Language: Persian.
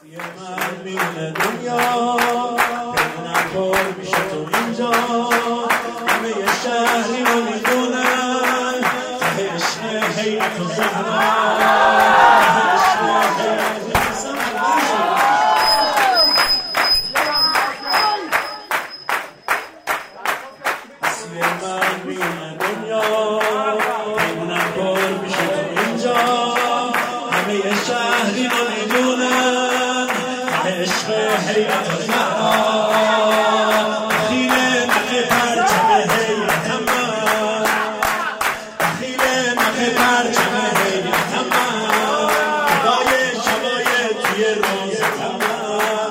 یه من میونه دنیا بمونم پر میشه تو اینجا، همه یه شهری رو میدونن ته عشق حیرت و زهرا، ته عشق حیرت و زهرا. یه من میونه دنیا بمونم پر میشه تو اینجا، همه یه شهری رو میدونن عشق حیرت و زهرا، دخیل نخ پرچم حیرتم من، دخیل نخ پرچم حیرتم من، خدای شبای توی روزتم من.